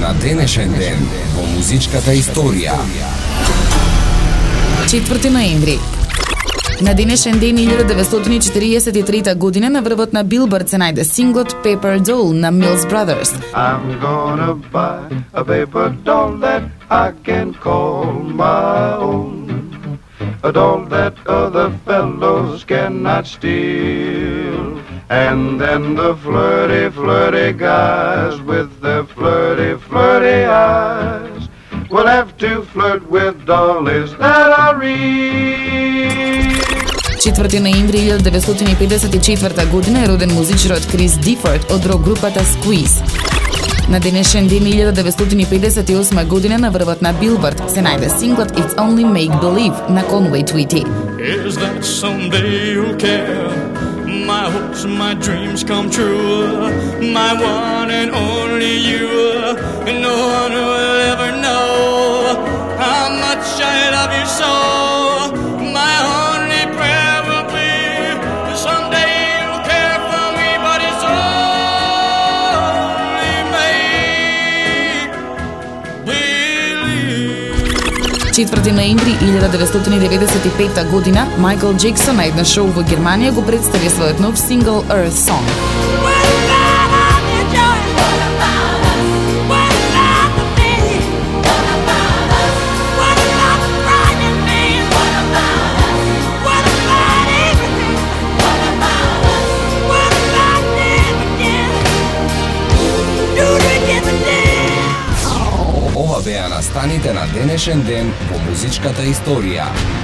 на денешен ден во музичката историја. 4 ноември. На денешен ден 1943 година на врвот на Билборд се најде синглот Paper Doll на Mills Brothers. I'm gonna buy a paper doll that I can call my own. A doll that other fellows cannot steal. And then the flirty, flirty guys with their flirty, flirty eyes will have to flirt with dollies that are real. 4 ноември 1954 година е роден музичарот Крис Дифорд од рок групата Squeeze. На денешен ден 1958 година на врвот на Билборд се најде синглот It's Only Make Believe на Conway Twitty. Is that someday you'll care? My hopes and my dreams come true. My one and only you. And no one will ever know how much I love you so. My only prayer will be someday you'll care for me, but it's only make believe. 4 ноември 1995 година Майкл Джексон на едно шоу во Германија го представи својот нов сингл Earth Song. Ова беа настаните на денешен ден во музичката историја.